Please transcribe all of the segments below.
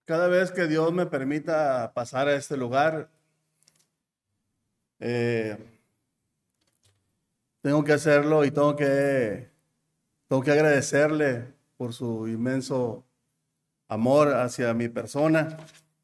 Cada vez que Dios me permita pasar a este lugar, eh, tengo que hacerlo y tengo que agradecerle por su inmenso amor hacia mi persona.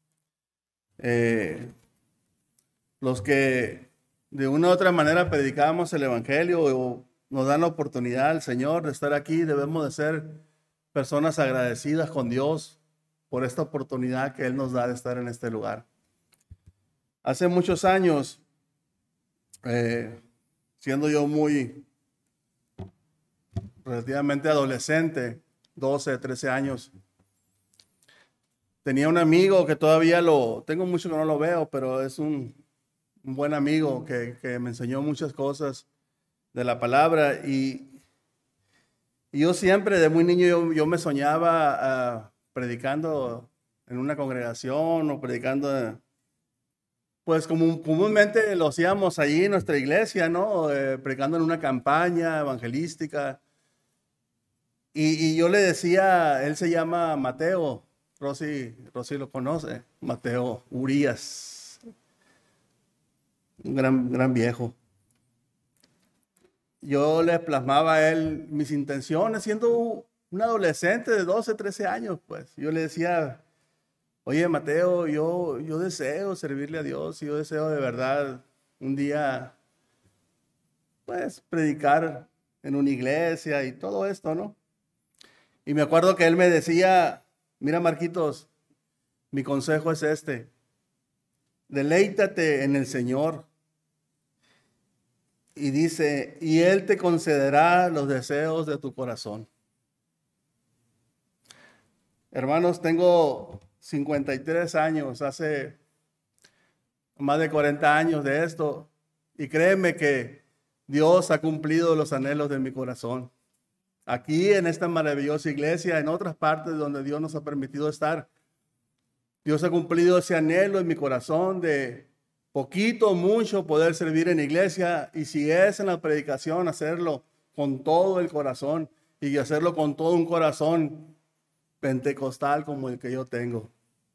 Eh, los que de una u otra manera predicamos el Evangelio o nos dan la oportunidad al Señor de estar aquí, debemos de ser personas agradecidas con Dios por esta oportunidad que Él nos da de estar en este lugar. Hace muchos años, eh, siendo yo muy relativamente adolescente, 12, 13 años, tenía un amigo que todavía tengo mucho que no lo veo, pero es un buen amigo que me enseñó muchas cosas de la palabra y yo siempre, de muy niño, yo me soñaba predicando en una congregación o predicando, pues como comúnmente lo hacíamos allí en nuestra iglesia, ¿no? Predicando en una campaña evangelística. Y yo le decía, él se llama Mateo, Rosy lo conoce, Mateo Urías, un gran viejo. Yo le plasmaba a él mis intenciones, siendo un adolescente de 12, 13 años, pues. Yo le decía, oye, Mateo, yo deseo servirle a Dios, y yo deseo de verdad un día, pues, predicar en una iglesia y todo esto, ¿no? Y me acuerdo que él me decía, mira, Marquitos, mi consejo es este: deleítate en el Señor. Y dice, y Él te concederá los deseos de tu corazón. Hermanos, tengo 53 años, hace más de 40 años de esto, y créeme que Dios ha cumplido los anhelos de mi corazón. Aquí en esta maravillosa iglesia, en otras partes donde Dios nos ha permitido estar, Dios ha cumplido ese anhelo en mi corazón de poquito o mucho poder servir en iglesia, y si es en la predicación, hacerlo con todo el corazón y hacerlo con todo un corazón pentecostal como el que yo tengo.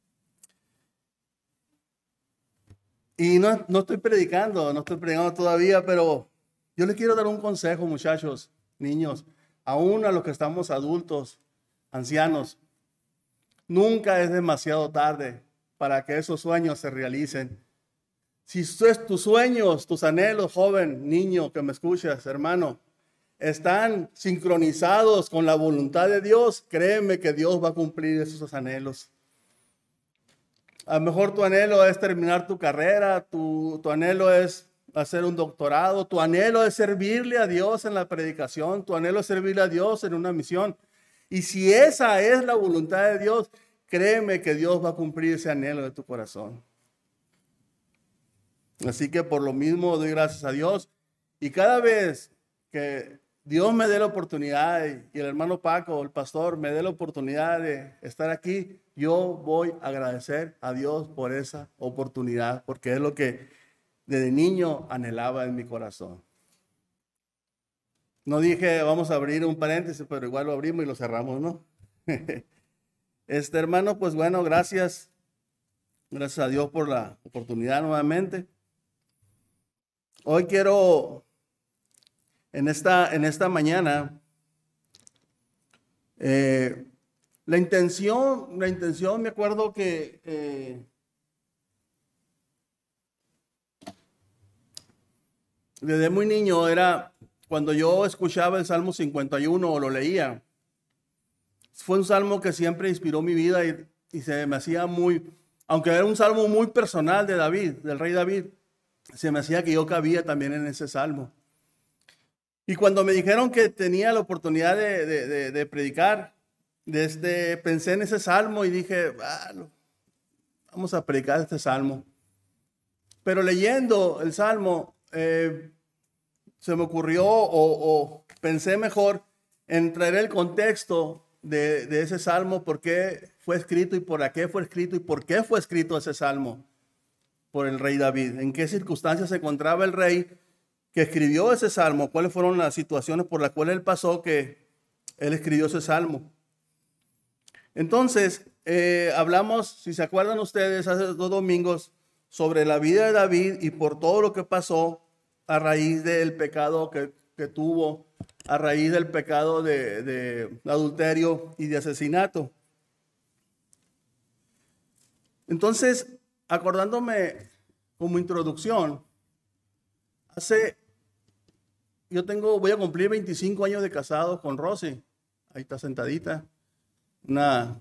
Y no estoy predicando todavía, pero yo les quiero dar un consejo, muchachos, niños, aún a los que estamos adultos, ancianos. Nunca es demasiado tarde para que esos sueños se realicen. Si tus sueños, tus anhelos, joven, niño que me escuchas, hermano, están sincronizados con la voluntad de Dios, créeme que Dios va a cumplir esos anhelos. A lo mejor tu anhelo es terminar tu carrera, tu anhelo es hacer un doctorado, tu anhelo es servirle a Dios en la predicación, tu anhelo es servirle a Dios en una misión. Y si esa es la voluntad de Dios, créeme que Dios va a cumplir ese anhelo de tu corazón. Así que por lo mismo doy gracias a Dios. Y cada vez que Dios me dé la oportunidad y el hermano Paco, el pastor, me dé la oportunidad de estar aquí, yo voy a agradecer a Dios por esa oportunidad, porque es lo que desde niño anhelaba en mi corazón. No dije vamos a abrir un paréntesis, pero igual lo abrimos y lo cerramos, ¿no? Hermano, pues bueno, gracias. Gracias a Dios por la oportunidad nuevamente. Hoy quiero, en esta mañana, la intención, me acuerdo que desde muy niño era cuando yo escuchaba el Salmo 51 o lo leía. Fue un salmo que siempre inspiró mi vida y se me hacía aunque era un salmo muy personal de David, del rey David, se me hacía que yo cabía también en ese salmo. Y cuando me dijeron que tenía la oportunidad de predicar, pensé en ese salmo y dije, vamos a predicar este salmo. Pero leyendo el salmo, se me ocurrió o pensé mejor en traer el contexto de ese salmo, por qué fue escrito y por qué fue escrito y por qué fue escrito ese salmo por el rey David. En qué circunstancias se encontraba el rey que escribió ese salmo, cuáles fueron las situaciones por las cuales él pasó que él escribió ese salmo. Entonces, hablamos, si se acuerdan ustedes, hace 2 domingos sobre la vida de David y por todo lo que pasó a raíz del pecado que tuvo, a raíz del pecado de adulterio y de asesinato. Entonces, acordándome como introducción, voy a cumplir 25 años de casado con Rosy. Ahí está sentadita. De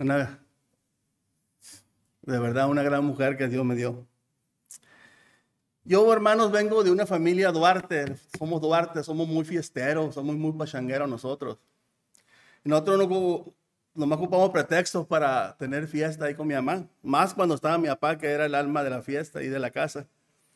verdad, una gran mujer que Dios me dio. Yo, hermanos, vengo de una familia Duarte. Somos muy fiesteros, somos muy pachangueros nosotros. Y nosotros nomás ocupamos pretextos para tener fiesta ahí con mi mamá. Más cuando estaba mi papá, que era el alma de la fiesta y de la casa.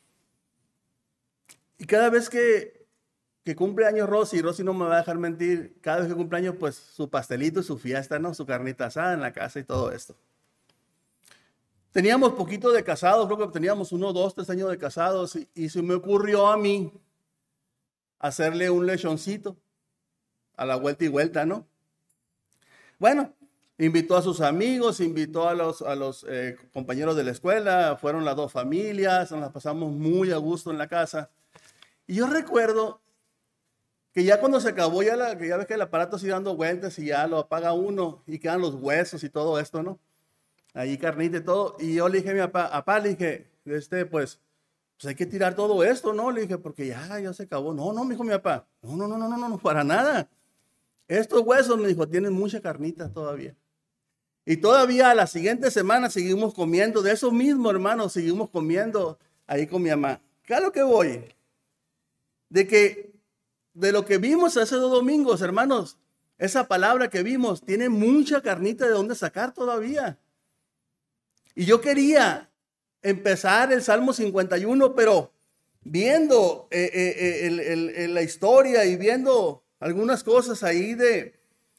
Y cada vez que cumple años Rosy no me va a dejar mentir, cada vez que cumple años, pues su pastelito y su fiesta, ¿no? Su carnita asada en la casa y todo esto. Teníamos poquito de casados, creo que teníamos 1, 2, 3 años de casados y se me ocurrió a mí hacerle un lechoncito a la vuelta y vuelta, ¿no? Bueno, invitó a sus amigos, invitó a los compañeros de la escuela, fueron las 2 familias, nos las pasamos muy a gusto en la casa. Y yo recuerdo que ya cuando se acabó, ya ves que el aparato sigue dando vueltas y ya lo apaga uno y quedan los huesos y todo esto, ¿no? Ahí carnita y todo. Y yo le dije a mi papá, le dije, pues hay que tirar todo esto, ¿no? Le dije, porque ya se acabó. No, me dijo mi papá. No, para nada. Estos huesos, me dijo, tienen mucha carnita todavía. Y todavía a la siguiente semana seguimos comiendo de eso mismo, hermano. Seguimos comiendo ahí con mi mamá. ¿Qué es lo que voy? De lo que vimos hace 2 domingos, hermanos, esa palabra que vimos tiene mucha carnita de dónde sacar todavía. Y yo quería empezar el Salmo 51, pero viendo la historia y viendo algunas cosas ahí de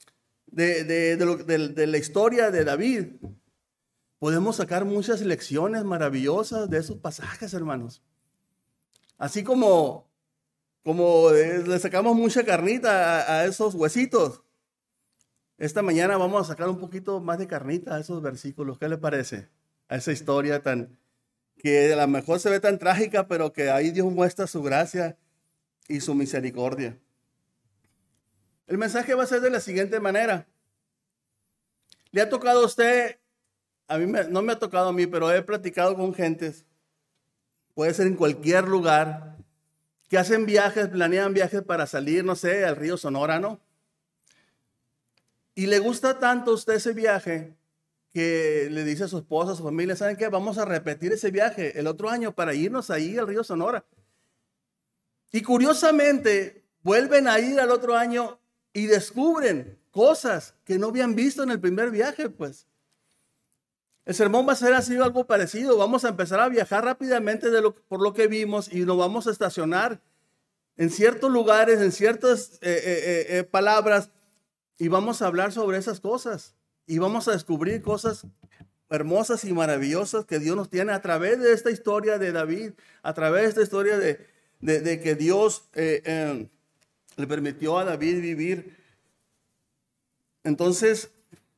la historia de David, podemos sacar muchas lecciones maravillosas de esos pasajes, hermanos. Así como le sacamos mucha carnita a esos huesitos, esta mañana vamos a sacar un poquito más de carnita a esos versículos. ¿Qué le parece? A esa historia que a lo mejor se ve tan trágica, pero que ahí Dios muestra su gracia y su misericordia. El mensaje va a ser de la siguiente manera. ¿Le ha tocado a usted? No me ha tocado a mí, pero he platicado con gentes, puede ser en cualquier lugar, que hacen viajes, planean viajes para salir, no sé, al río Sonora, ¿no? Y le gusta tanto a usted ese viaje que le dice a su esposa, a su familia, ¿saben qué? Vamos a repetir ese viaje el otro año para irnos ahí al río Sonora. Y curiosamente, vuelven a ir al otro año y descubren cosas que no habían visto en el primer viaje, pues. El sermón va a ser así, algo parecido. Vamos a empezar a viajar rápidamente por lo que vimos y nos vamos a estacionar en ciertos lugares, en ciertas palabras, y vamos a hablar sobre esas cosas. Y vamos a descubrir cosas hermosas y maravillosas que Dios nos tiene a través de esta historia de David, a través de esta historia de que Dios le permitió a David vivir. Entonces,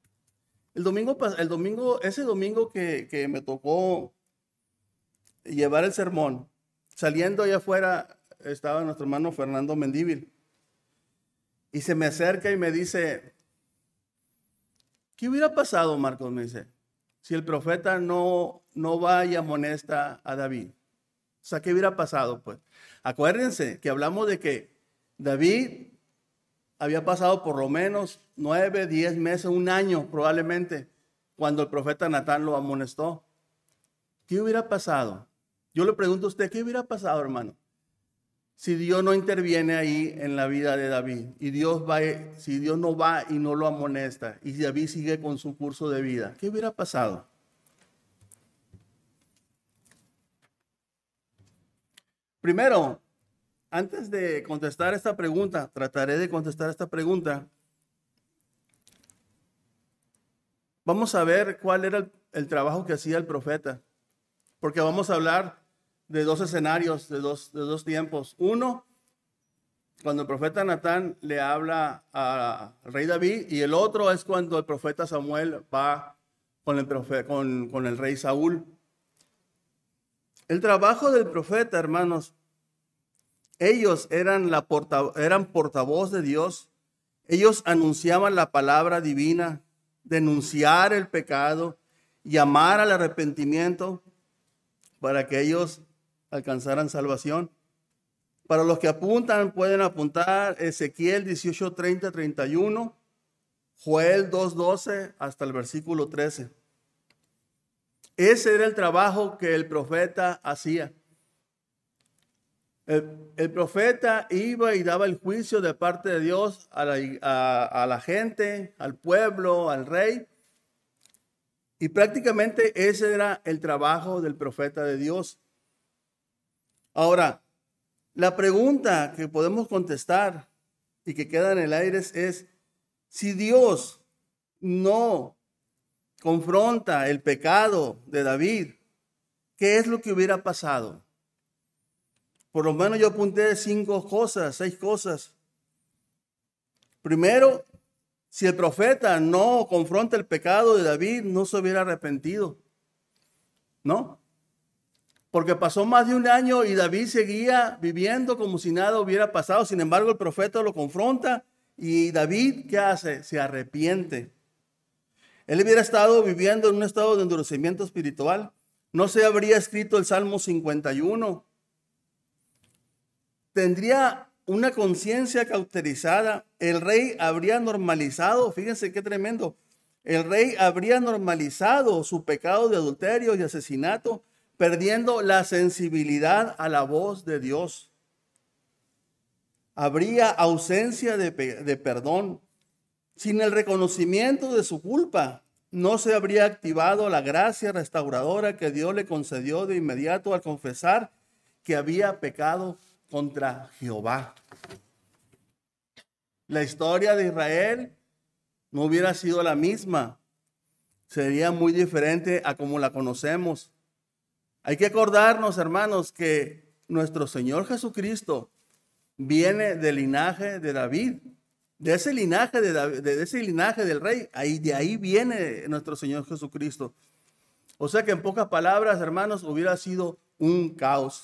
ese domingo que me tocó llevar el sermón, saliendo allá afuera estaba nuestro hermano Fernando Mendívil y se me acerca y me dice, ¿qué hubiera pasado, Marcos? Me dice, si el profeta no va y amonesta a David. O sea, ¿qué hubiera pasado? Pues acuérdense que hablamos de que David había pasado por lo menos 9, 10 meses, 1 año probablemente, cuando el profeta Natán lo amonestó. ¿Qué hubiera pasado? Yo le pregunto a usted, ¿qué hubiera pasado, hermano? Si Dios no interviene ahí en la vida de David, y si Dios no va y no lo amonesta, y David sigue con su curso de vida, ¿qué hubiera pasado? Primero, antes de contestar esta pregunta, trataré de contestar esta pregunta. Vamos a ver cuál era el trabajo que hacía el profeta, porque vamos a hablar de 2 escenarios, de dos tiempos. Uno, cuando el profeta Natán le habla al rey David, y el otro es cuando el profeta Samuel va con el rey Saúl. El trabajo del profeta, hermanos, ellos eran portavoz de Dios. Ellos anunciaban la palabra divina, denunciar el pecado, llamar al arrepentimiento para que ellos alcanzaran salvación. Para los que apuntan, pueden apuntar Ezequiel 18:30-31, Joel 2:12 hasta el versículo 13. Ese era el trabajo que el profeta hacía. El profeta iba y daba el juicio de parte de Dios a la gente, al pueblo, al rey. Y prácticamente ese era el trabajo del profeta de Dios. Ahora, la pregunta que podemos contestar y que queda en el aire es, si Dios no confronta el pecado de David, ¿qué es lo que hubiera pasado? Por lo menos yo apunté 6 cosas. Primero, si el profeta no confronta el pecado de David, no se hubiera arrepentido, ¿no? Porque pasó más de un año y David seguía viviendo como si nada hubiera pasado. Sin embargo, el profeta lo confronta y David, ¿qué hace? Se arrepiente. Él hubiera estado viviendo en un estado de endurecimiento espiritual. No se habría escrito el Salmo 51. Tendría una conciencia cauterizada. El rey habría normalizado, fíjense qué tremendo, el rey habría normalizado su pecado de adulterio y asesinato, perdiendo la sensibilidad a la voz de Dios. Habría ausencia de perdón. Sin el reconocimiento de su culpa, no se habría activado la gracia restauradora que Dios le concedió de inmediato al confesar que había pecado contra Jehová. La historia de Israel no hubiera sido la misma. Sería muy diferente a como la conocemos. Hay que acordarnos, hermanos, que nuestro Señor Jesucristo viene del linaje de David, de ese linaje de ese linaje del rey. De ahí viene nuestro Señor Jesucristo. O sea que en pocas palabras, hermanos, hubiera sido un caos.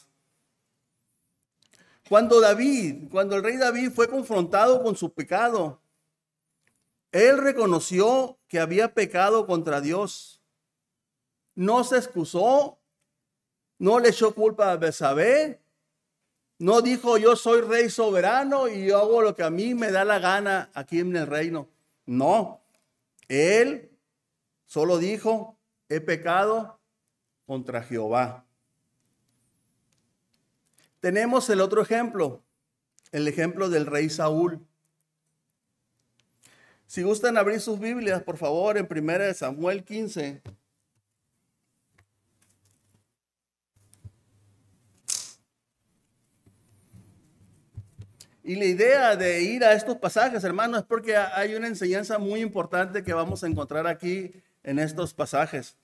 Cuando el rey David fue confrontado con su pecado, él reconoció que había pecado contra Dios. No se excusó, no le echó culpa a Betsabé, no dijo yo soy rey soberano y yo hago lo que a mí me da la gana aquí en el reino. No, él solo dijo, he pecado contra Jehová. Tenemos el otro ejemplo, el ejemplo del rey Saúl. Si gustan abrir sus Biblias, por favor, en 1 Samuel 15. Y la idea de ir a estos pasajes, hermanos, es porque hay una enseñanza muy importante que vamos a encontrar aquí en estos pasajes.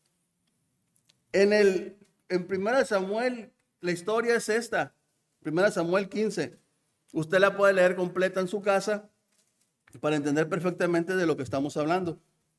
En 1 Samuel, la historia es esta, 1 Samuel 15. Usted la puede leer completa en su casa para entender perfectamente de lo que estamos hablando.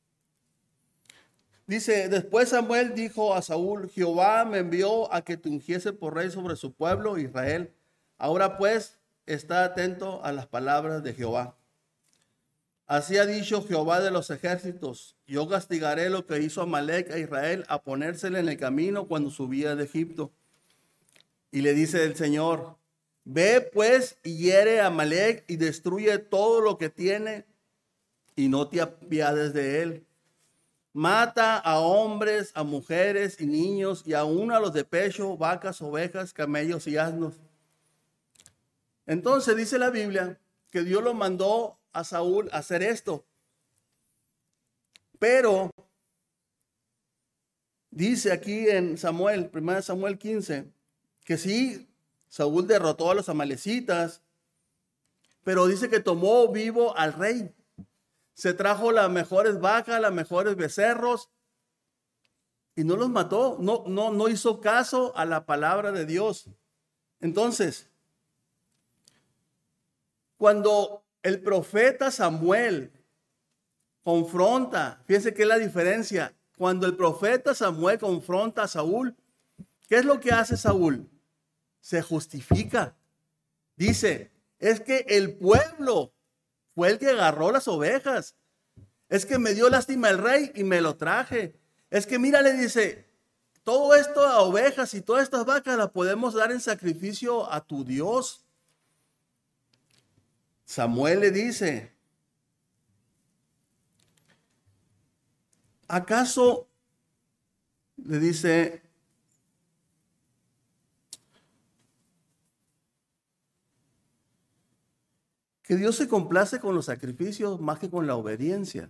Dice, después Samuel dijo a Saúl, Jehová me envió a que te ungiese por rey sobre su pueblo Israel. Ahora pues, está atento a las palabras de Jehová. Así ha dicho Jehová de los ejércitos, yo castigaré lo que hizo Amalec a Israel a ponérsele en el camino cuando subía de Egipto. Y le dice el Señor, ve pues y hiere a Amalec y destruye todo lo que tiene y no te apiades de él. Mata a hombres, a mujeres y niños y aún a los de pecho, vacas, ovejas, camellos y asnos. Entonces dice la Biblia que Dios lo mandó a Saúl a hacer esto. Pero dice aquí en 1 Samuel 15, que sí, Saúl derrotó a los amalecitas, pero dice que tomó vivo al rey. Se trajo las mejores vacas, las mejores becerros y no los mató. No hizo caso a la palabra de Dios. Entonces, cuando el profeta Samuel confronta, fíjense que es la diferencia, cuando el profeta Samuel confronta a Saúl, ¿qué es lo que hace Saúl? Se justifica. Dice, es que el pueblo fue el que agarró las ovejas. Es que me dio lástima el rey y me lo traje. Es que mira, le dice, todo esto a ovejas y todas estas vacas las podemos dar en sacrificio a tu Dios. Samuel le dice, ¿acaso, le dice, que Dios se complace con los sacrificios más que con la obediencia?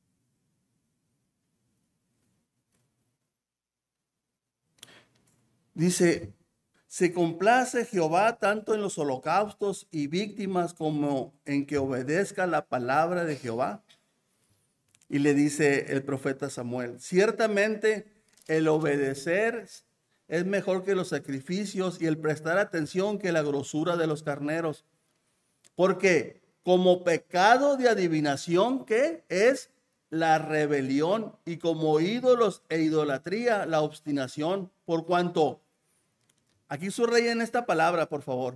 Dice, se complace Jehová tanto en los holocaustos y víctimas como en que obedezca la palabra de Jehová. Y le dice el profeta Samuel, ciertamente el obedecer es mejor que los sacrificios y el prestar atención que la grosura de los carneros. Porque como pecado de adivinación, ¿qué es? La rebelión, y como ídolos e idolatría, la obstinación. Por cuanto, aquí subrayen esta palabra, por favor.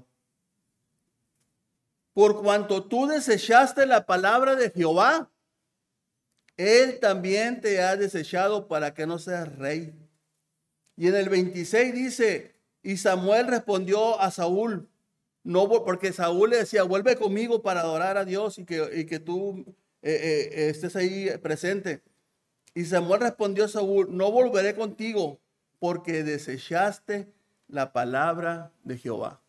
Por cuanto tú desechaste la palabra de Jehová, Él también te ha desechado para que no seas rey. Y en el 26 dice, y Samuel respondió a Saúl, no, porque Saúl le decía, vuelve conmigo para adorar a Dios y que tú estés ahí presente. Y Samuel respondió a Saúl, no volveré contigo porque desechaste la palabra de Jehová.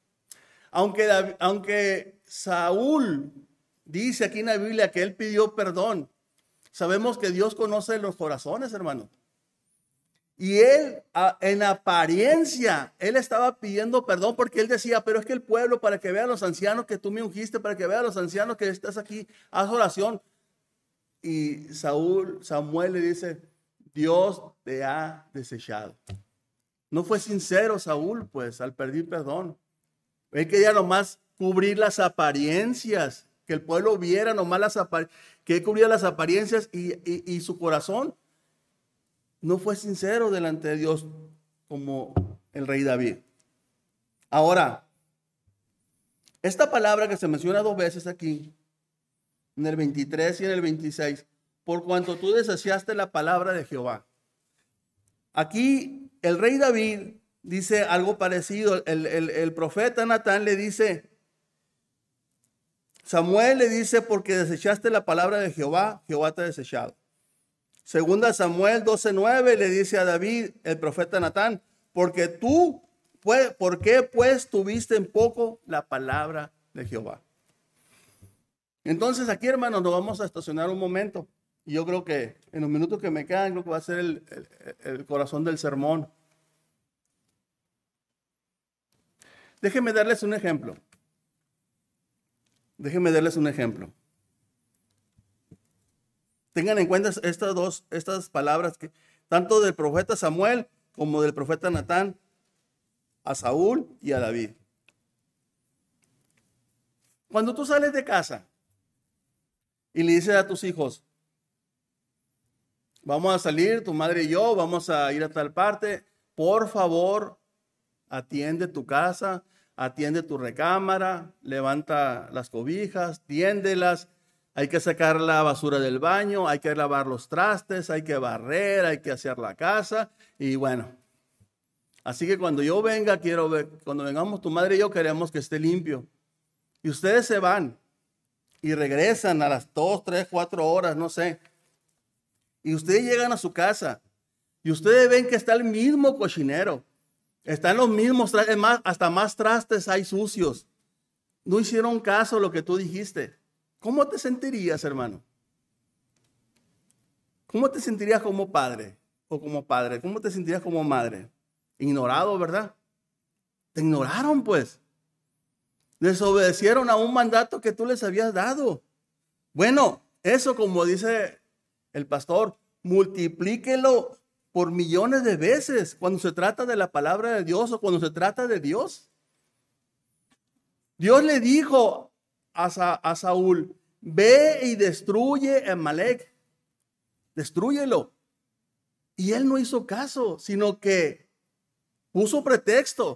Aunque Saúl dice aquí en la Biblia que él pidió perdón, sabemos que Dios conoce los corazones, hermano. Y él, en apariencia, él estaba pidiendo perdón porque él decía, pero es que el pueblo, para que vean los ancianos que tú me ungiste, para que vean los ancianos que estás aquí, haz oración. Y Samuel le dice, Dios te ha desechado. No fue sincero Saúl, pues, al pedir perdón. Él quería nomás cubrir las apariencias, que el pueblo viera nomás las apariencias, que él cubría las apariencias y su corazón no fue sincero delante de Dios como el rey David. Ahora, esta palabra que se menciona dos veces aquí, en el 23 y en el 26, por cuanto tú deseaste la palabra de Jehová. Aquí el rey David dice algo parecido. El profeta Natán le dice, Samuel le dice, porque desechaste la palabra de Jehová, Jehová te ha desechado. Segunda Samuel 12:9 le dice a David, el profeta Natán, ¿por qué pues tuviste en poco la palabra de Jehová? Entonces aquí, hermanos, nos vamos a estacionar un momento. Y yo creo que en los minutos que me quedan, creo que va a ser el corazón del sermón. Déjenme darles un ejemplo. Tengan en cuenta estas palabras, que tanto del profeta Samuel como del profeta Natán a Saúl y a David. Cuando tú sales de casa y le dices a tus hijos, vamos a salir, tu madre y yo, vamos a ir a tal parte, por favor, atiende tu casa, atiende tu recámara, levanta las cobijas, tiéndelas. Hay que sacar la basura del baño, hay que lavar los trastes, hay que barrer, hay que hacer la casa. Y bueno, así que cuando yo venga, cuando vengamos tu madre y yo, queremos que esté limpio. Y ustedes se van y regresan a las 2, 3, 4 horas, no sé. Y ustedes llegan a su casa y ustedes ven que está el mismo cochinero. Están los mismos trastes, hasta más trastes hay sucios. No hicieron caso a lo que tú dijiste. ¿Cómo te sentirías, hermano? ¿Cómo te sentirías como padre o como padre? ¿Cómo te sentirías como madre? Ignorado, ¿verdad? Te ignoraron, pues. Desobedecieron a un mandato que tú les habías dado. Bueno, eso, como dice el pastor, multiplíquelo por millones de veces cuando se trata de la palabra de Dios o cuando se trata de Dios. Dios le dijo a Saúl, ve y destruye a Amalek, destrúyelo. Y él no hizo caso, sino que puso pretexto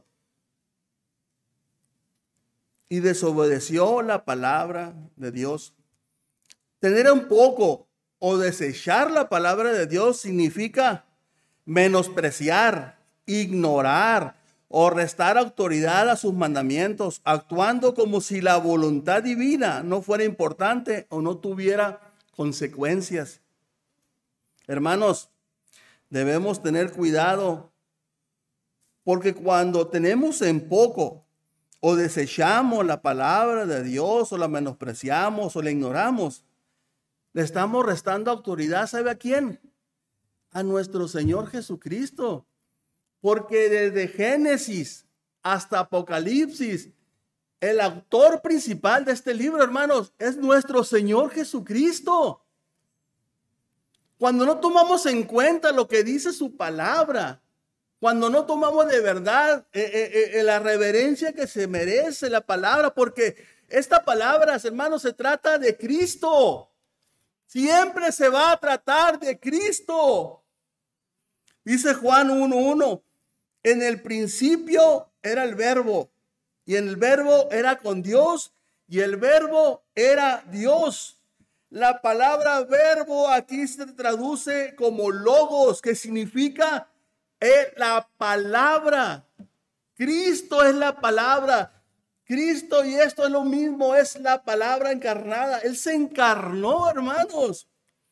y desobedeció la palabra de Dios. Tener un poco o desechar la palabra de Dios significa menospreciar, ignorar o restar autoridad a sus mandamientos, actuando como si la voluntad divina no fuera importante o no tuviera consecuencias. Hermanos, debemos tener cuidado porque cuando tenemos en poco o desechamos la palabra de Dios o la menospreciamos o la ignoramos, le estamos restando autoridad, ¿sabe a quién? A nuestro Señor Jesucristo. Porque desde Génesis hasta Apocalipsis, el autor principal de este libro, hermanos, es nuestro Señor Jesucristo. Cuando no tomamos en cuenta lo que dice su palabra, cuando no tomamos de verdad la reverencia que se merece la palabra, porque esta palabra, hermanos, se trata de Cristo. Siempre se va a tratar de Cristo. Dice Juan 1:1, en el principio era el verbo, y el verbo era con Dios, y el verbo era Dios. La palabra verbo aquí se traduce como logos, que significa la palabra. Cristo es la palabra. Cristo, y esto es lo mismo, es la palabra encarnada. Él se encarnó, hermanos.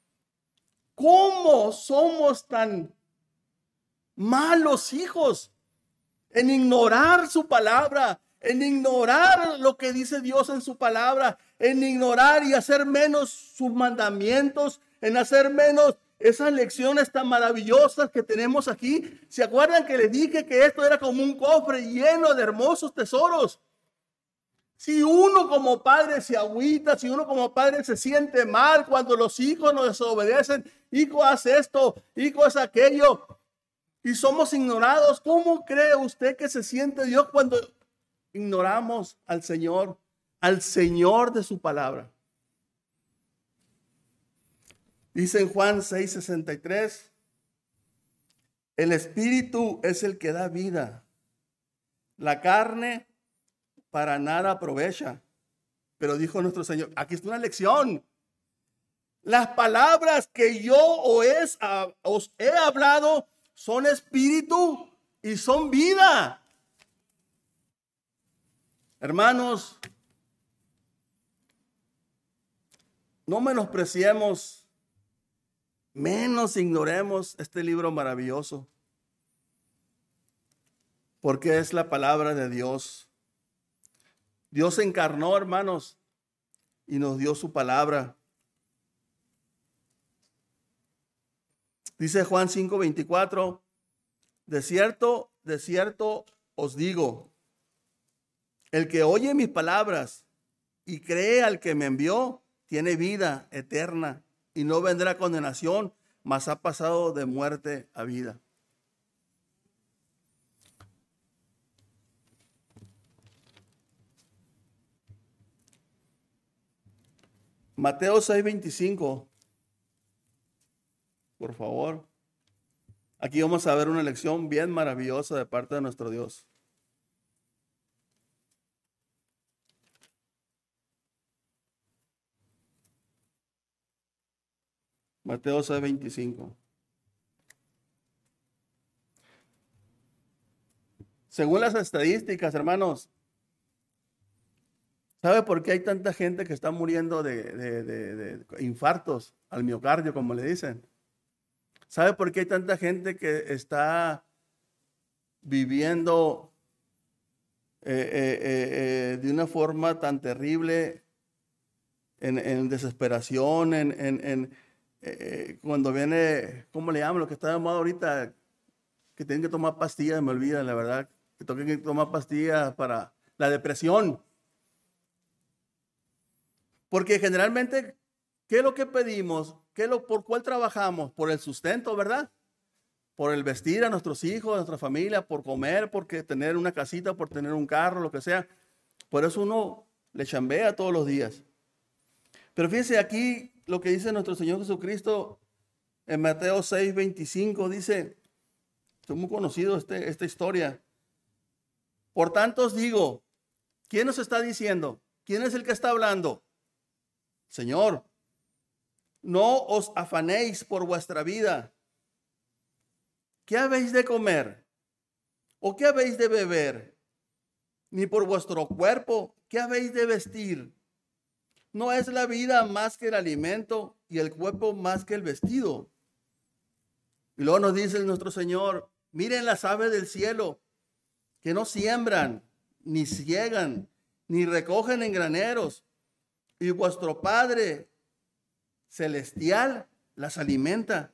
¿Cómo somos tan malos hijos en ignorar su palabra, en ignorar lo que dice Dios en su palabra, en ignorar y hacer menos sus mandamientos, en hacer menos esas lecciones tan maravillosas que tenemos aquí? ¿Se acuerdan que les dije que esto era como un cofre lleno de hermosos tesoros? Si uno como padre se agüita, si uno como padre se siente mal cuando los hijos nos desobedecen, hijo hace esto, hijo hace aquello, y somos ignorados, ¿cómo cree usted que se siente Dios cuando ignoramos al Señor de su palabra? Dice en Juan 6:63, el Espíritu es el que da vida, la carne para nada aprovecha. Pero dijo nuestro Señor, aquí está una lección. Las palabras que yo os he hablado son espíritu y son vida. Hermanos, no menospreciemos, menos ignoremos este libro maravilloso, porque es la palabra de Dios. Dios se encarnó, hermanos, y nos dio su palabra. Dice Juan 5:24, de cierto os digo, el que oye mis palabras y cree al que me envió, tiene vida eterna y no vendrá condenación, mas ha pasado de muerte a vida. Mateo 6:25. Por favor. Aquí vamos a ver una lección bien maravillosa de parte de nuestro Dios. Mateo 6:25. Según las estadísticas, hermanos, ¿sabe por qué hay tanta gente que está muriendo de infartos al miocardio, como le dicen? ¿Sabe por qué hay tanta gente que está viviendo de una forma tan terrible, en desesperación, cuando viene, ¿cómo le llaman? Lo que está de moda ahorita, que tienen que tomar pastillas, me olvida, la verdad, que tienen que tomar pastillas para la depresión. Porque generalmente, ¿qué es lo que pedimos? ¿Por cuál trabajamos? Por el sustento, ¿verdad? Por el vestir a nuestros hijos, a nuestra familia, por comer, porque tener una casita, por tener un carro, lo que sea. Por eso uno le chambea todos los días. Pero fíjense aquí lo que dice nuestro Señor Jesucristo. En Mateo 6:25 dice, es muy conocido esta historia. Por tanto os digo, ¿quién nos está diciendo? ¿Quién es el que está hablando? Señor, no os afanéis por vuestra vida. ¿Qué habéis de comer? ¿O qué habéis de beber? Ni por vuestro cuerpo, ¿qué habéis de vestir? ¿No es la vida más que el alimento y el cuerpo más que el vestido? Y luego nos dice nuestro Señor, miren las aves del cielo, que no siembran, ni ciegan, ni recogen en graneros, y vuestro Padre celestial las alimenta.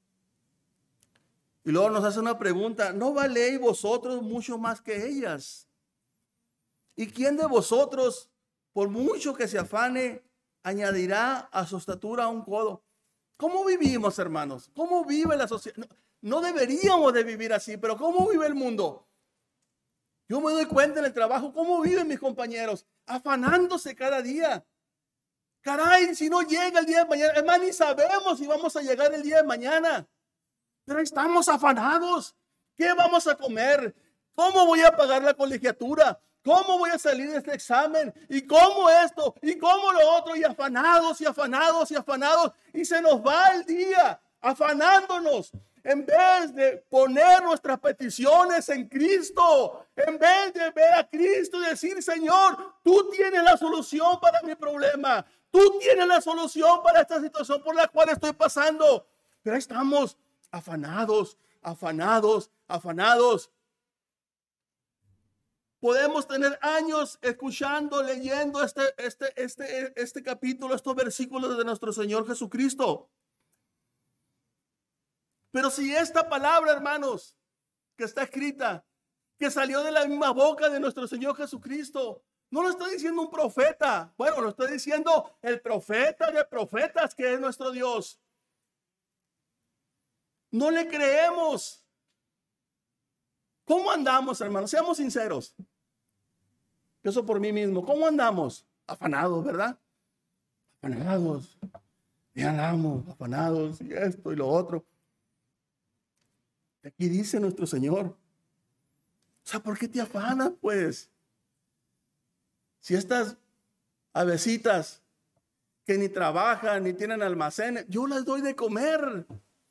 Y luego nos hace una pregunta, ¿no valéis vosotros mucho más que ellas? ¿Y quién de vosotros, por mucho que se afane, añadirá a su estatura un codo? ¿Cómo vivimos, hermanos? ¿Cómo vive la sociedad? No deberíamos de vivir así, pero ¿cómo vive el mundo? Yo me doy cuenta en el trabajo, ¿cómo viven mis compañeros? Afanándose cada día. Caray, si no llega el día de mañana, hermano, ni sabemos si vamos a llegar el día de mañana. Pero estamos afanados. ¿Qué vamos a comer? ¿Cómo voy a pagar la colegiatura? ¿Cómo voy a salir de este examen? ¿Y cómo esto? ¿Y cómo lo otro? Y afanados y afanados y afanados. Y se nos va el día afanándonos. En vez de poner nuestras peticiones en Cristo, en vez de ver a Cristo y decir, Señor, tú tienes la solución para mi problema. Tú tienes la solución para esta situación por la cual estoy pasando. Pero estamos afanados, afanados, afanados. Podemos tener años escuchando, leyendo este capítulo, estos versículos de nuestro Señor Jesucristo. Pero si esta palabra, hermanos, que está escrita, que salió de la misma boca de nuestro Señor Jesucristo, no lo está diciendo un profeta. Bueno, lo está diciendo el profeta de profetas, que es nuestro Dios. No le creemos. ¿Cómo andamos, hermanos? Seamos sinceros. Pienso por mí mismo. ¿Cómo andamos? Afanados, ¿verdad? Afanados. Y andamos afanados y esto y lo otro. Aquí dice nuestro Señor. O sea, ¿por qué te afanas, pues? Si estas avecitas que ni trabajan ni tienen almacenes, yo las doy de comer.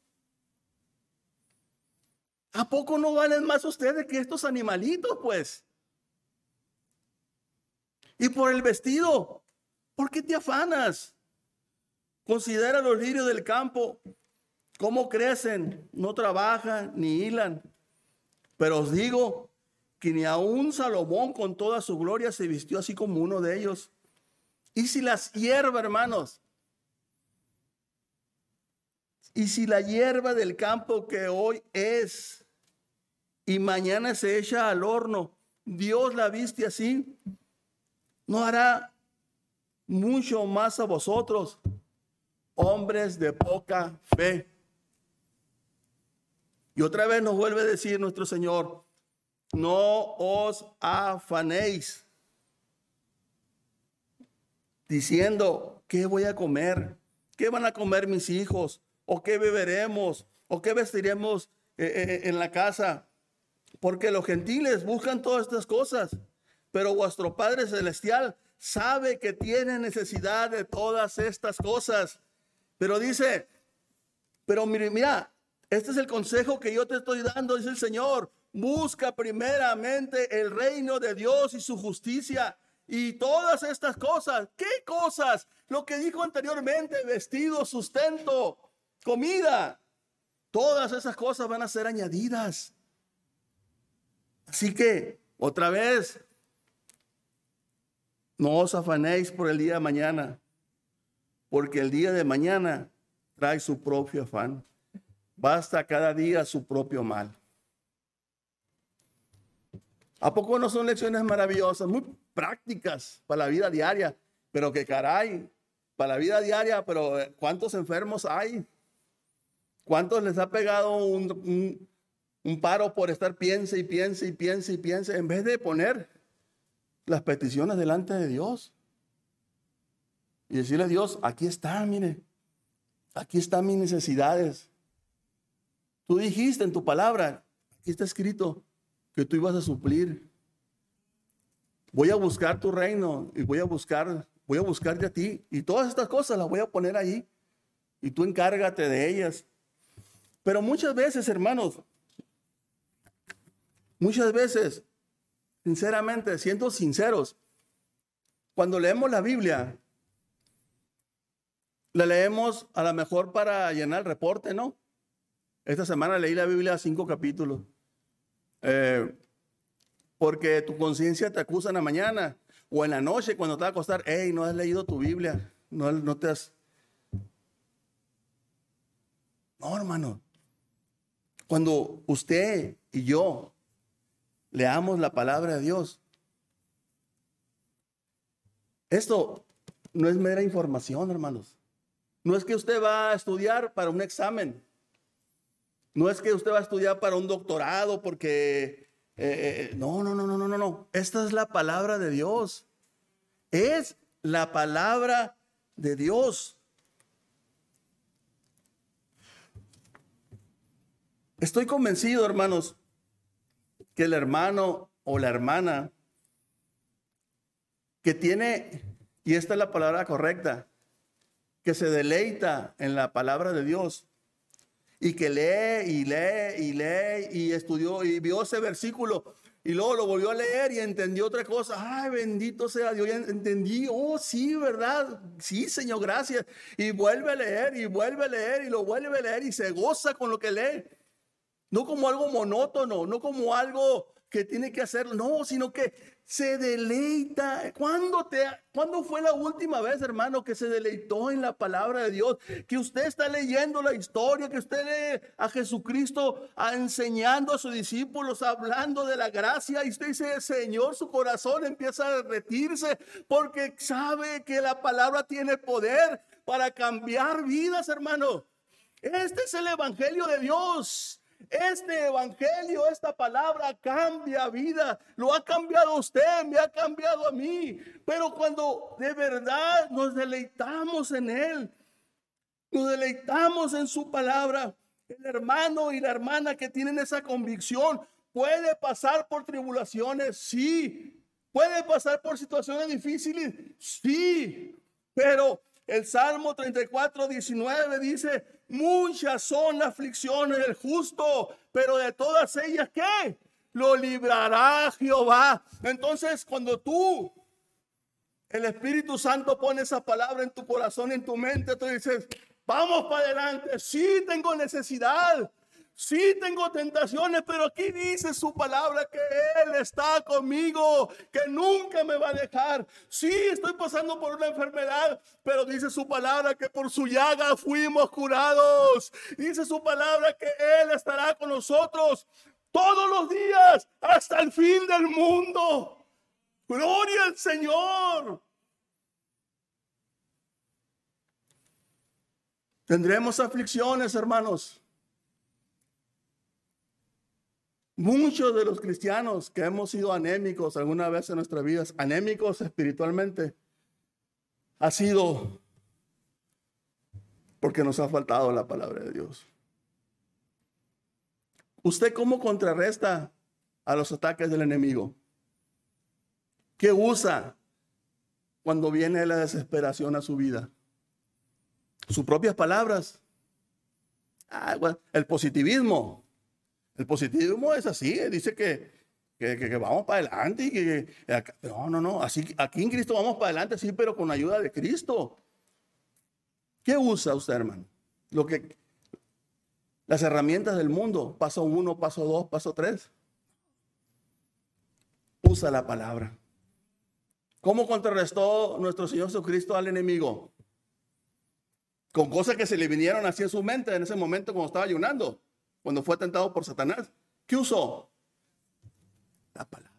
¿A poco no valen más ustedes que estos animalitos, pues? Y por el vestido, ¿por qué te afanas? Considera los lirios del campo, cómo crecen, no trabajan ni hilan. Pero os digo que ni aun Salomón con toda su gloria se vistió así como uno de ellos. Y si las hierbas, hermanos, y si la hierba del campo que hoy es y mañana se echa al horno, Dios la viste así, ¿no hará mucho más a vosotros, hombres de poca fe? Y otra vez nos vuelve a decir nuestro Señor, no os afanéis, diciendo, ¿qué voy a comer? ¿Qué van a comer mis hijos? ¿O qué beberemos? ¿O qué vestiremos en la casa? Porque los gentiles buscan todas estas cosas, pero vuestro Padre Celestial sabe que tiene necesidad de todas estas cosas. Pero dice, pero mira, este es el consejo que yo te estoy dando, dice el Señor. Busca primeramente el reino de Dios y su justicia y todas estas cosas. ¿Qué cosas? Lo que dijo anteriormente, vestido, sustento, comida. Todas esas cosas van a ser añadidas. Así que, otra vez, no os afanéis por el día de mañana, porque el día de mañana trae su propio afán. Basta cada día su propio mal. ¿A poco no son lecciones maravillosas, muy prácticas para la vida diaria? Pero que caray, para la vida diaria, pero ¿cuántos enfermos hay? ¿Cuántos les ha pegado un paro por estar piense y piense y piense y piense en vez de poner las peticiones delante de Dios y decirle a Dios, aquí está, mire, aquí están mis necesidades. Tú dijiste en tu palabra, aquí está escrito que tú ibas a suplir. Voy a buscar tu reino y voy a buscarte a ti. Y todas estas cosas las voy a poner ahí. Y tú encárgate de ellas. Pero muchas veces, hermanos, sinceramente, siendo sinceros, cuando leemos la Biblia, la leemos a lo mejor para llenar el reporte, ¿no? Esta semana leí la Biblia 5 capítulos. Porque tu conciencia te acusa en la mañana o en la noche cuando te vas a acostar. Hey, no has leído tu Biblia. No te has... No, hermano. Cuando usted y yo leamos la palabra de Dios, esto no es mera información, hermanos. No es que usted va a estudiar para un examen. No es que usted va a estudiar para un doctorado porque... No. Esta es la palabra de Dios. Es la palabra de Dios. Estoy convencido, hermanos, que el hermano o la hermana que tiene, y esta es la palabra correcta, que se deleita en la palabra de Dios y que lee y estudió y vio ese versículo y luego lo volvió a leer y entendió otra cosa. Ay, bendito sea Dios, ya entendí. Oh, sí, ¿verdad? Sí, Señor, gracias. Y vuelve a leer y vuelve a leer y lo vuelve a leer y se goza con lo que lee. No como algo monótono, no como algo que tiene que hacerlo, no, sino que se deleita. ¿Cuándo fue la última vez, hermano, que se deleitó en la palabra de Dios? Que usted está leyendo la historia, que usted lee a Jesucristo enseñando a sus discípulos, hablando de la gracia, y usted dice, Señor, su corazón empieza a derretirse porque sabe que la palabra tiene poder para cambiar vidas, hermano. Este es el evangelio de Dios. Este evangelio, esta palabra cambia vida. Lo ha cambiado a usted, me ha cambiado a mí. Pero cuando de verdad nos deleitamos en Él, nos deleitamos en su palabra, el hermano y la hermana que tienen esa convicción puede pasar por tribulaciones, sí. Puede pasar por situaciones difíciles, sí. Pero el Salmo 34:19 dice, muchas son las aflicciones del justo, pero de todas ellas, ¿qué? Lo librará Jehová. Entonces, cuando el Espíritu Santo pone esa palabra en tu corazón, en tu mente, tú dices, vamos para adelante. Sí tengo necesidad, sí tengo tentaciones, pero aquí dice su palabra que Él está conmigo, que nunca me va a dejar. Sí, estoy pasando por una enfermedad, pero dice su palabra que por su llaga fuimos curados. Dice su palabra que Él estará con nosotros todos los días hasta el fin del mundo. Gloria al Señor. Tendremos aflicciones, hermanos. Muchos de los cristianos que hemos sido anémicos alguna vez en nuestras vidas, anémicos espiritualmente, ha sido porque nos ha faltado la palabra de Dios. ¿Usted cómo contrarresta a los ataques del enemigo? ¿Qué usa cuando viene la desesperación a su vida? Sus propias palabras. El positivismo. El positivismo es así, dice que vamos para adelante y no, así aquí en Cristo vamos para adelante, sí, pero con ayuda de Cristo. ¿Qué usa usted, hermano? Las herramientas del mundo, paso 1, paso 2, paso 3. Usa la palabra. ¿Cómo contrarrestó nuestro Señor Jesucristo al enemigo? Con cosas que se le vinieron así en su mente en ese momento cuando estaba ayunando. Cuando fue tentado por Satanás, ¿qué usó? La palabra.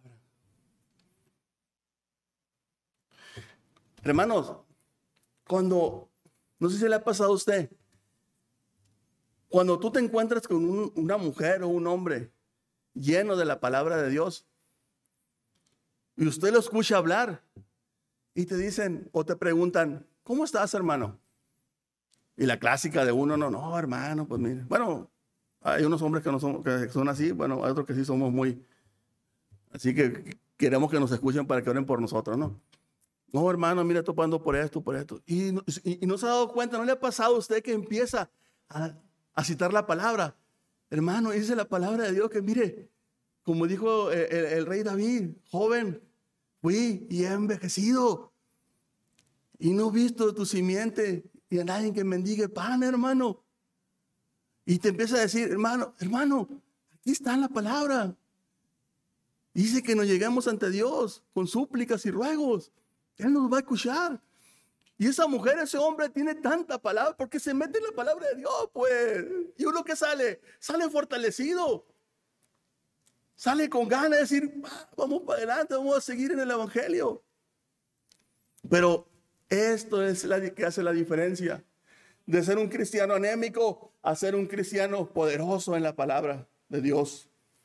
Hermanos, no sé si le ha pasado a usted, cuando tú te encuentras con una mujer o un hombre lleno de la palabra de Dios, y usted lo escucha hablar, y te dicen o te preguntan, ¿cómo estás, hermano? Y la clásica de uno, no, hermano, pues mire. Bueno, hay unos hombres que son así, bueno, hay otros que sí somos muy. Así que queremos que nos escuchen para que oren por nosotros, ¿no? No, hermano, mire, topando por esto, por esto. Y no se ha dado cuenta, ¿no le ha pasado a usted que empieza a citar la palabra? Hermano, dice la palabra de Dios que mire, como dijo el rey David, joven, fui y he envejecido y no he visto tu simiente y a nadie que mendigue pan, hermano. Y te empieza a decir, hermano, aquí está la palabra. Dice que nos lleguemos ante Dios con súplicas y ruegos. Él nos va a escuchar. Y esa mujer, ese hombre tiene tanta palabra porque se mete en la palabra de Dios, pues. Y uno que sale fortalecido. Sale con ganas de decir, vamos para adelante, vamos a seguir en el evangelio. Pero esto es lo que hace la diferencia. De ser un cristiano anémico a ser un cristiano poderoso en la palabra de Dios.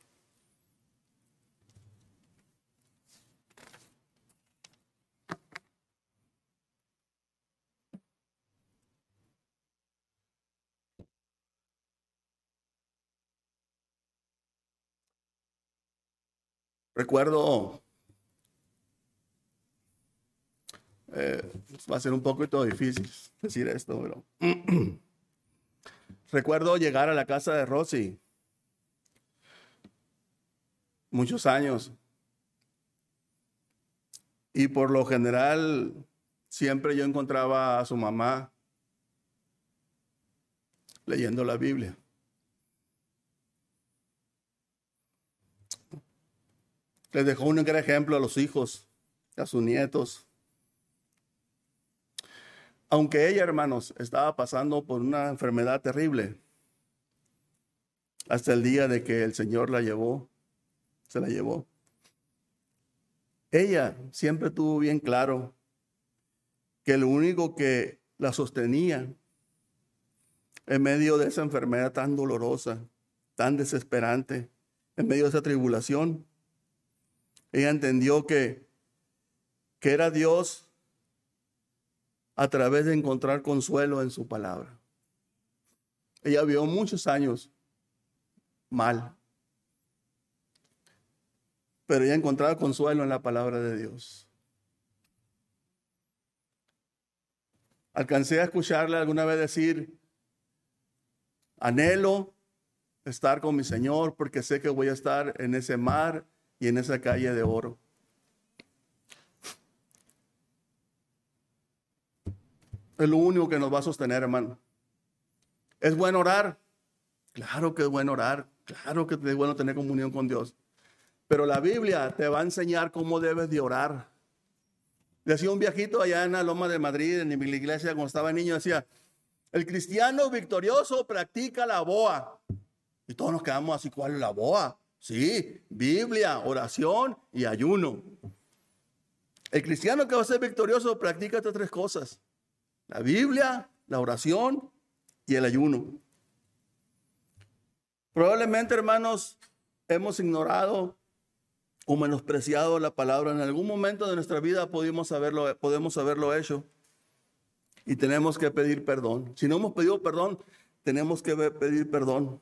Recuerdo, va a ser un poquito difícil decir esto, pero recuerdo llegar a la casa de Rosy, muchos años, y por lo general siempre yo encontraba a su mamá leyendo la Biblia. Les dejó un gran ejemplo a los hijos, a sus nietos. Aunque ella, hermanos, estaba pasando por una enfermedad terrible, hasta el día de que el Señor se la llevó. Ella siempre tuvo bien claro que lo único que la sostenía en medio de esa enfermedad tan dolorosa, tan desesperante, en medio de esa tribulación, ella entendió que era Dios a través de encontrar consuelo en su palabra. Ella vivió muchos años mal, pero ella encontraba consuelo en la palabra de Dios. Alcancé a escucharle alguna vez decir, anhelo estar con mi Señor porque sé que voy a estar en ese mar y en esa calle de oro. Es lo único que nos va a sostener, hermano. ¿Es bueno orar? Claro que es bueno orar. Claro que es bueno tener comunión con Dios. Pero la Biblia te va a enseñar cómo debes de orar. Decía un viejito allá en la Loma de Madrid, en mi iglesia, cuando estaba niño, decía, el cristiano victorioso practica la boa. Y todos nos quedamos así, ¿cuál es la boa? Sí, Biblia, oración y ayuno. El cristiano que va a ser victorioso practica estas tres cosas. La Biblia, la oración y el ayuno. Probablemente, hermanos, hemos ignorado o menospreciado la palabra. En algún momento de nuestra vida podemos haberlo hecho. Y tenemos que pedir perdón. Si no hemos pedido perdón, tenemos que pedir perdón.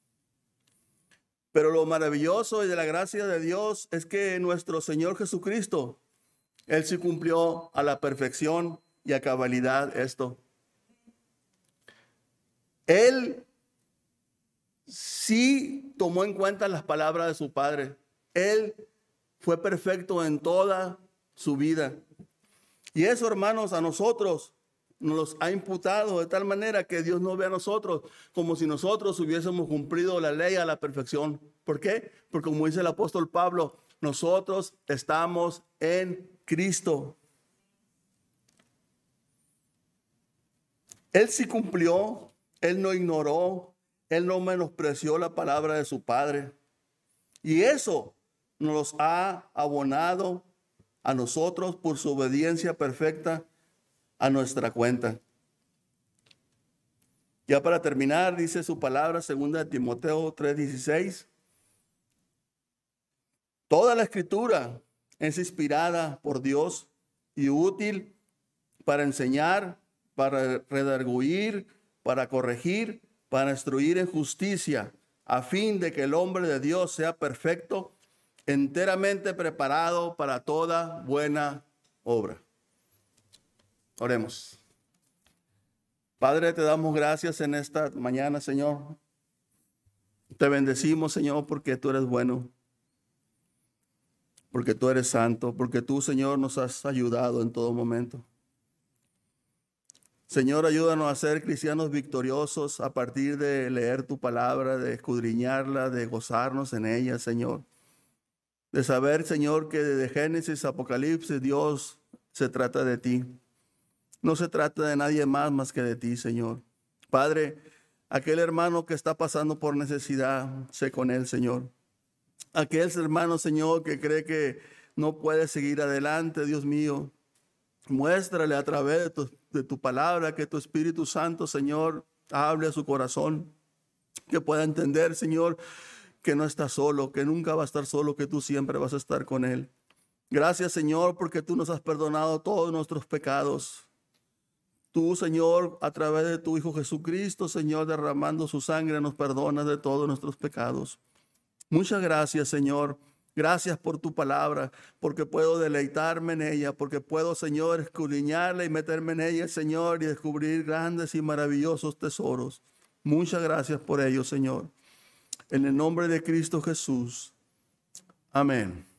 Pero lo maravilloso y de la gracia de Dios es que nuestro Señor Jesucristo, Él sí cumplió a la perfección y a cabalidad esto. Él sí tomó en cuenta las palabras de su Padre. Él fue perfecto en toda su vida. Y eso, hermanos, a nosotros nos los ha imputado de tal manera que Dios no ve a nosotros como si nosotros hubiésemos cumplido la ley a la perfección. ¿Por qué? Porque como dice el apóstol Pablo, nosotros estamos en Cristo. Él sí cumplió, Él no ignoró, Él no menospreció la palabra de su Padre. Y eso nos ha abonado a nosotros por su obediencia perfecta a nuestra cuenta. Ya para terminar, dice su palabra, 2 Timoteo 3:16. Toda la escritura es inspirada por Dios y útil para enseñar, para redarguir, para corregir, para instruir en justicia, a fin de que el hombre de Dios sea perfecto, enteramente preparado para toda buena obra. Oremos. Padre, te damos gracias en esta mañana, Señor. Te bendecimos, Señor, porque tú eres bueno, porque tú eres santo, porque tú, Señor, nos has ayudado en todo momento. Señor, ayúdanos a ser cristianos victoriosos a partir de leer tu palabra, de escudriñarla, de gozarnos en ella, Señor. De saber, Señor, que desde Génesis a Apocalipsis, Dios, se trata de ti. No se trata de nadie más que de ti, Señor. Padre, aquel hermano que está pasando por necesidad, sé con él, Señor. Aquel hermano, Señor, que cree que no puede seguir adelante, Dios mío, muéstrale a través de tu palabra que tu Espíritu Santo, Señor, hable a su corazón, que pueda entender, Señor, que no está solo, que nunca va a estar solo, que tú siempre vas a estar con él. Gracias, Señor, porque tú nos has perdonado todos nuestros pecados. Tú, Señor, a través de tu Hijo Jesucristo, Señor, derramando su sangre, nos perdonas de todos nuestros pecados. Muchas gracias, Señor. Gracias por tu palabra, porque puedo deleitarme en ella, porque puedo, Señor, escudriñarla y meterme en ella, Señor, y descubrir grandes y maravillosos tesoros. Muchas gracias por ello, Señor. En el nombre de Cristo Jesús. Amén.